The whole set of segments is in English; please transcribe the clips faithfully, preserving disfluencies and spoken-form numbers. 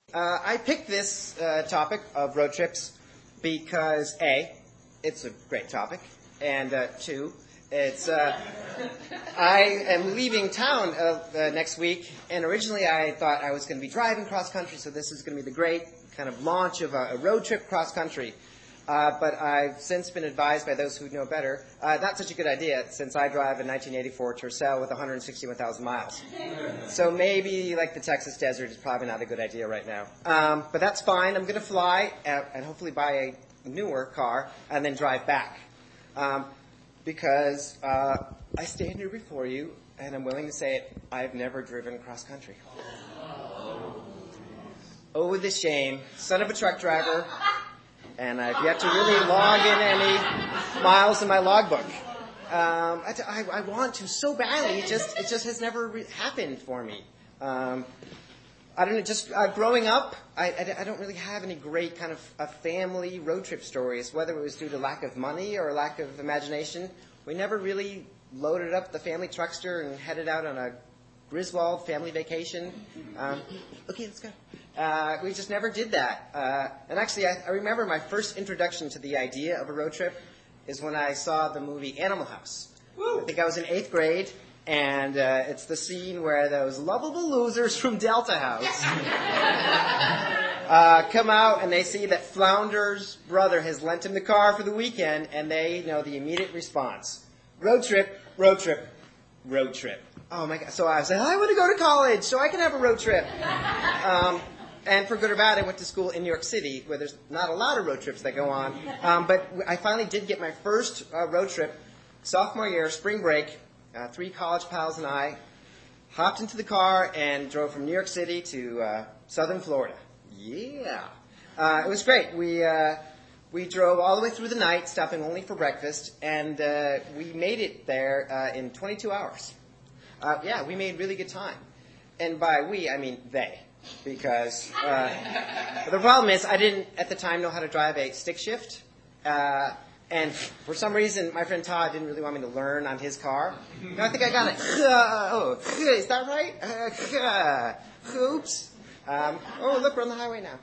Uh, I picked this uh, topic of road trips because A, it's a great topic, and uh, two, it's uh, I am leaving town uh, uh, next week, and originally I thought I was going to be driving cross country, so this is going to be the great kind of launch of a, a road trip cross country. Uh, but I've since been advised by those who know better, uh, not such a good idea, since I drive a nineteen eighty-four Tercel with one hundred sixty-one thousand miles. So maybe, like the Texas desert, is probably not a good idea right now. Um, but that's fine. I'm going to fly and, and hopefully buy a newer car and then drive back. Um, because uh, I stand here before you, and I'm willing to say it, I've never driven cross country. Oh, the shame. Son of a truck driver. And I've yet to really log in any miles in my logbook. Um, I, I, I want to so badly. It just it just has never re- happened for me. Um, I don't know. Just uh, growing up, I, I, I don't really have any great kind of uh, family road trip stories. Whether it was due to lack of money or lack of imagination, we never really loaded up the family truckster and headed out on a Griswold family vacation. Um, okay, let's go. Uh, we just never did that. Uh, and actually, I, I remember my first introduction to the idea of a road trip is when I saw the movie Animal House. Woo. I think I was in eighth grade, and uh, it's the scene where those lovable losers from Delta House uh, come out and they see that Flounder's brother has lent him the car for the weekend, and they know the immediate response. Road trip, road trip, road trip. Oh my God. So I was like, oh, I want to go to college so I can have a road trip. Um, and for good or bad, I went to school in New York City where there's not a lot of road trips that go on. Um, but I finally did get my first uh, road trip sophomore year, spring break. Uh, three college pals and I hopped into the car and drove from New York City to uh, southern Florida. Yeah. Uh, it was great. We uh, we drove all the way through the night, stopping only for breakfast. And uh, we made it there uh, in twenty-two hours. Uh, yeah, we made really good time. And by we, I mean they. Because uh, the problem is I didn't, at the time, know how to drive a stick shift. Uh, and for some reason, my friend Todd didn't really want me to learn on his car. No, I think I got it. Uh, oh, is that right? Uh, oops. Um, oh, look, we're on the highway now.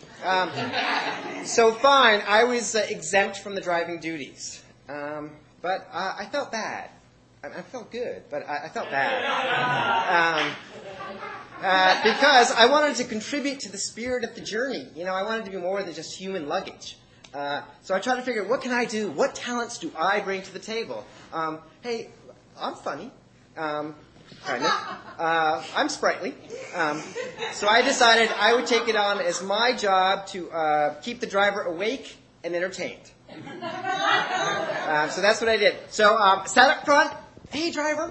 Um, so fine, I was uh, exempt from the driving duties. Um, but uh, I felt bad. I felt good, but I, I felt bad. Um, uh, because I wanted to contribute to the spirit of the journey. You know, I wanted to be more than just human luggage. Uh, so I tried to figure out, what can I do? What talents do I bring to the table? Um, hey, I'm funny. Um, kind of. Uh, I'm sprightly. Um, so I decided I would take it on as my job to uh, keep the driver awake and entertained. Uh, so that's what I did. So um, sat up front. Hey, driver.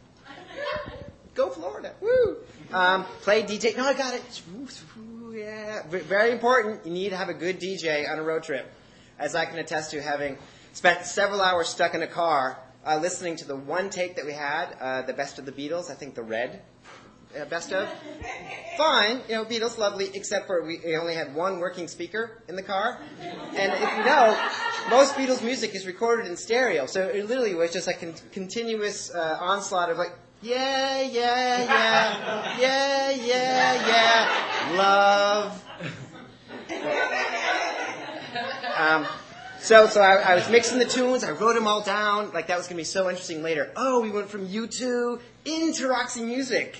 Go Florida. Woo. Um, play D J. No, I got it. Yeah. Very important. You need to have a good D J on a road trip. As I can attest to, having spent several hours stuck in a car uh, listening to the one tape that we had, uh, the best of the Beatles, I think the Red uh, best of. Fine. You know, Beatles, lovely, except for we, we only had one working speaker in the car. And if you know, most Beatles music is recorded in stereo, so it literally was just a con- continuous uh, onslaught of like, yeah, yeah, yeah, yeah, yeah, yeah, love. Um, so, so I, I was mixing the tunes. I wrote them all down. Like that was going to be so interesting later. Oh, we went from U two into Roxy Music.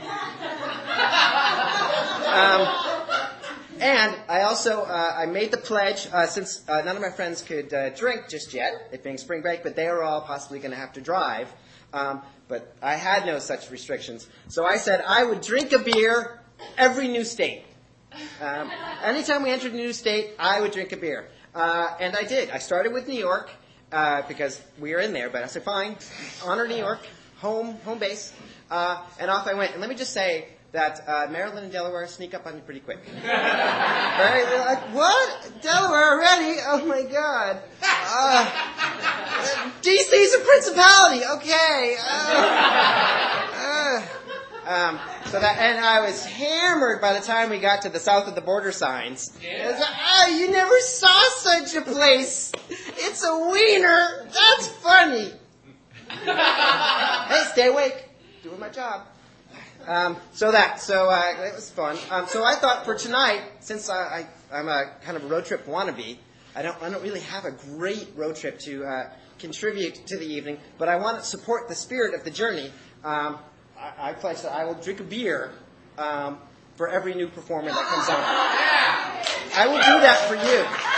Um, and I also uh, I made the pledge uh, since uh, none of my friends could uh, drink just yet, it being spring break, but they were all possibly going to have to drive. Um, but I had no such restrictions, so I said I would drink a beer every new state. Um, anytime we entered a new state, I would drink a beer, uh, and I did. I started with New York uh, because we were in there, but I said fine, honor New York, home home base, uh, and off I went. And let me just say that uh, Maryland and Delaware sneak up on you pretty quick. Very like, what? Delaware already? Oh my God. Uh, D C's a principality. Okay. Uh, uh, um, so that, and I was hammered by the time we got to the south of the border signs. Yeah. Like, oh, you never saw such a place. It's a wiener. That's funny. Hey, stay awake. Doing my job. Um, so that, so uh, it was fun. Um, so I thought for tonight, since I, I, I'm a kind of a road trip wannabe, I don't, I don't really have a great road trip to uh, contribute to the evening, but I want to support the spirit of the journey. Um, I, I pledge that I will drink a beer um, for every new performer that comes on. I will do that for you.